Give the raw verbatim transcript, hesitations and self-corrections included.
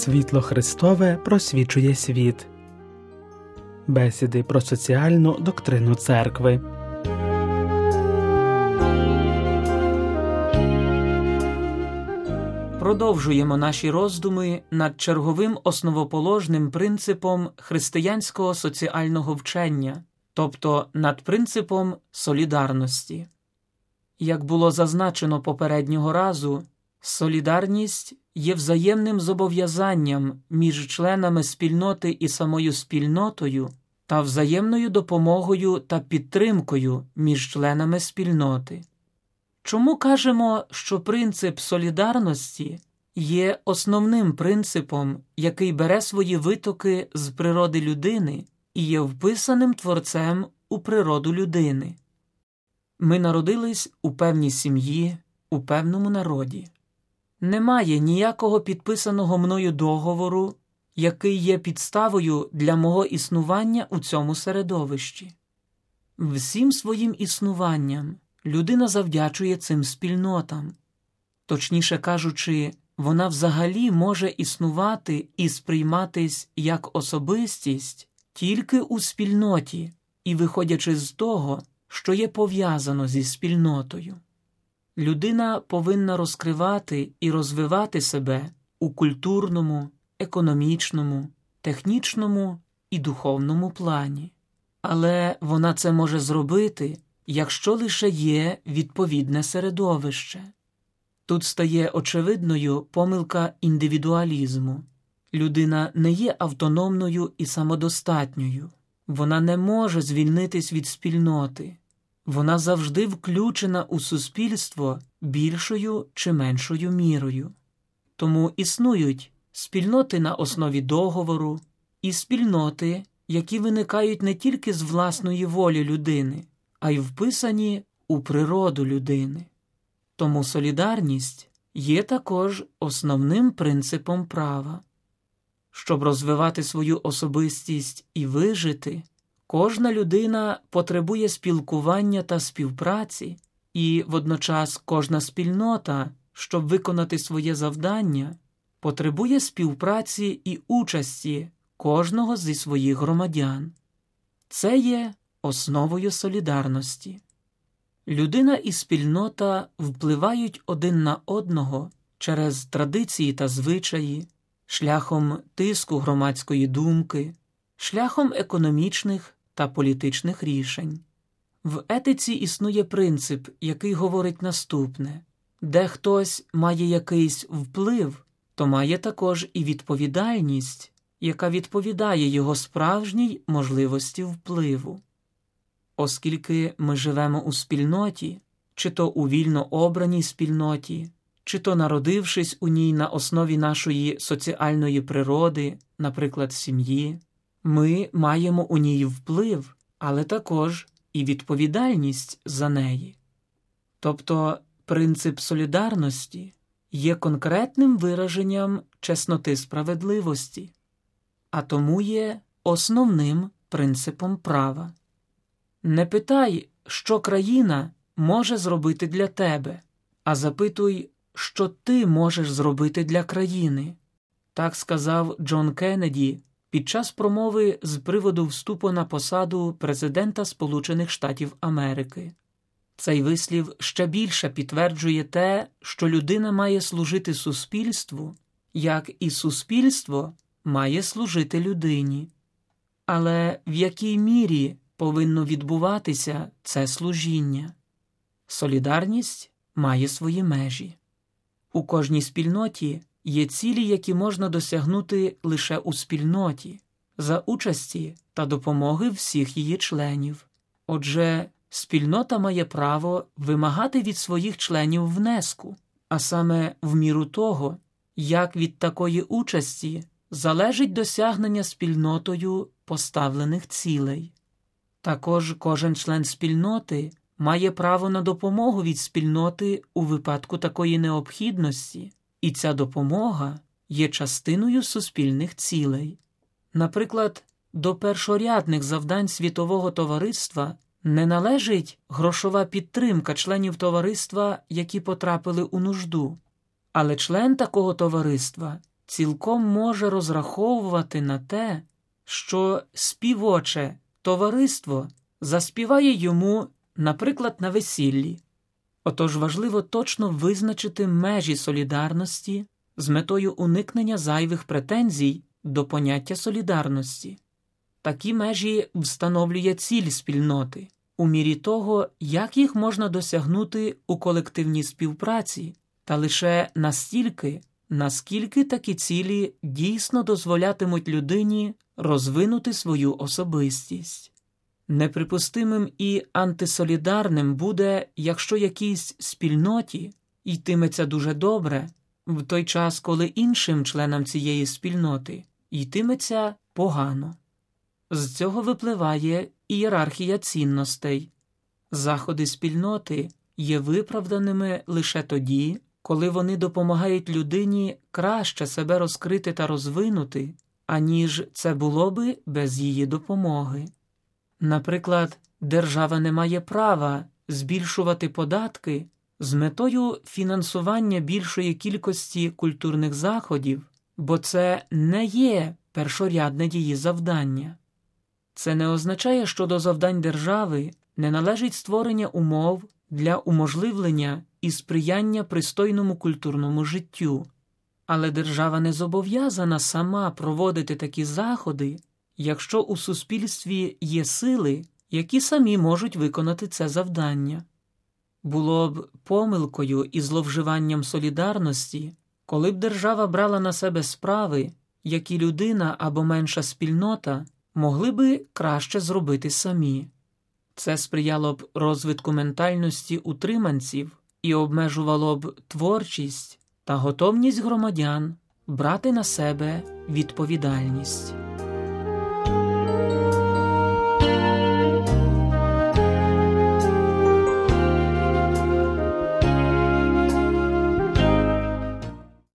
Світло Христове просвічує світ. Бесіди про соціальну доктрину церкви. Продовжуємо наші роздуми над черговим основоположним принципом християнського соціального вчення, тобто над принципом солідарності. Як було зазначено попереднього разу, солідарність є взаємним зобов'язанням між членами спільноти і самою спільнотою та взаємною допомогою та підтримкою між членами спільноти. Чому кажемо, що принцип солідарності є основним принципом, який бере свої витоки з природи людини і є вписаним Творцем у природу людини? Ми народились у певній сім'ї, у певному народі. Немає ніякого підписаного мною договору, який є підставою для мого існування у цьому середовищі. Всім своїм існуванням людина завдячує цим спільнотам. Точніше кажучи, вона взагалі може існувати і сприйматись як особистість тільки у спільноті і виходячи з того, що є пов'язано зі спільнотою. Людина повинна розкривати і розвивати себе у культурному, економічному, технічному і духовному плані. Але вона це може зробити, якщо лише є відповідне середовище. Тут стає очевидною помилка індивідуалізму. Людина не є автономною і самодостатньою. Вона не може звільнитись від спільноти. Вона завжди включена у суспільство більшою чи меншою мірою. Тому існують спільноти на основі договору і спільноти, які виникають не тільки з власної волі людини, а й вписані у природу людини. Тому солідарність є також основним принципом права. Щоб розвивати свою особистість і вижити, кожна людина потребує спілкування та співпраці, і водночас кожна спільнота, щоб виконати своє завдання, потребує співпраці і участі кожного зі своїх громадян. Це є основою солідарності. Людина і спільнота впливають один на одного через традиції та звичаї, шляхом тиску громадської думки, шляхом економічних та політичних рішень. В етиці існує принцип, який говорить наступне: де хтось має якийсь вплив, то має також і відповідальність, яка відповідає його справжній можливості впливу. Оскільки ми живемо у спільноті, чи то у вільно обраній спільноті, чи то народившись у ній на основі нашої соціальної природи, наприклад, сім'ї, ми маємо у ній вплив, але також і відповідальність за неї. Тобто принцип солідарності є конкретним вираженням чесноти справедливості, а тому є основним принципом права. Не питай, що країна може зробити для тебе, а запитуй, що ти можеш зробити для країни. Так сказав Джон Кеннеді під час промови з приводу вступу на посаду президента Сполучених Штатів Америки. Цей вислів ще більше підтверджує те, що людина має служити суспільству, як і суспільство має служити людині. Але в якій мірі повинно відбуватися це служіння? Солідарність має свої межі. У кожній спільноті є цілі, які можна досягнути лише у спільноті, за участі та допомоги всіх її членів. Отже, спільнота має право вимагати від своїх членів внеску, а саме в міру того, як від такої участі залежить досягнення спільнотою поставлених цілей. Також кожен член спільноти має право на допомогу від спільноти у випадку такої необхідності, і ця допомога є частиною суспільних цілей. Наприклад, до першорядних завдань світового товариства не належить грошова підтримка членів товариства, які потрапили у нужду, але член такого товариства цілком може розраховувати на те, що співоче товариство заспіває йому, наприклад, на весіллі. Отож важливо точно визначити межі солідарності з метою уникнення зайвих претензій до поняття солідарності. Такі межі встановлює ціль спільноти, у мірі того, як їх можна досягнути у колективній співпраці, та лише настільки, наскільки такі цілі дійсно дозволятимуть людині розвинути свою особистість. Неприпустимим і антисолідарним буде, якщо якійсь спільноті йтиметься дуже добре, в той час, коли іншим членам цієї спільноти йтиметься погано. З цього випливає ієрархія цінностей. Заходи спільноти є виправданими лише тоді, коли вони допомагають людині краще себе розкрити та розвинути, аніж це було би без її допомоги. Наприклад, держава не має права збільшувати податки з метою фінансування більшої кількості культурних заходів, бо це не є першорядне її завдання. Це не означає, що до завдань держави не належить створення умов для уможливлення і сприяння пристойному культурному життю. Але держава не зобов'язана сама проводити такі заходи, якщо у суспільстві є сили, які самі можуть виконати це завдання. Було б помилкою і зловживанням солідарності, коли б держава брала на себе справи, які людина або менша спільнота могли би краще зробити самі. Це сприяло б розвитку ментальності утриманців і обмежувало б творчість та готовність громадян брати на себе відповідальність.